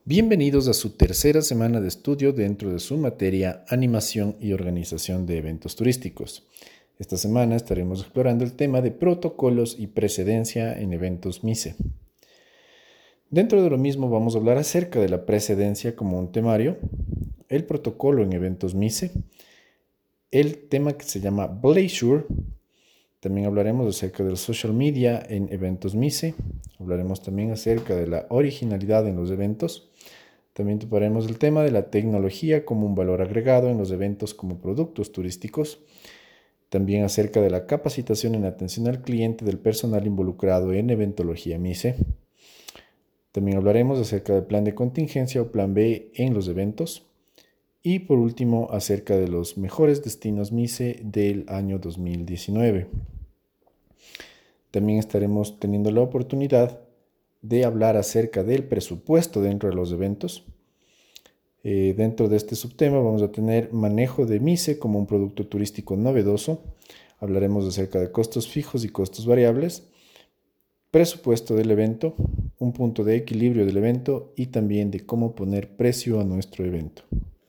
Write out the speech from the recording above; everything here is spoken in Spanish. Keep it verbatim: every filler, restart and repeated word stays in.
Bienvenidos a su tercera semana de estudio dentro de su materia Animación y Organización de Eventos Turísticos. Esta semana estaremos explorando el tema de protocolos y precedencia en eventos MICE. Dentro de lo mismo vamos a hablar acerca de la precedencia como un temario, el protocolo en eventos MICE, el tema que se llama Blazure. También hablaremos acerca del social media en eventos MICE. Hablaremos también acerca de la originalidad en los eventos. También toparemos el tema de la tecnología como un valor agregado en los eventos como productos turísticos. También acerca de la capacitación en atención al cliente del personal involucrado en eventología MICE. También hablaremos acerca del plan de contingencia o plan B en los eventos. Y por último, acerca de los mejores destinos MICE del año dos mil diecinueve. También estaremos teniendo la oportunidad de hablar acerca del presupuesto dentro de los eventos. Eh, dentro de este subtema vamos a tener manejo de MICE como un producto turístico novedoso. Hablaremos acerca de costos fijos y costos variables, presupuesto del evento, un punto de equilibrio del evento y también de cómo poner precio a nuestro evento.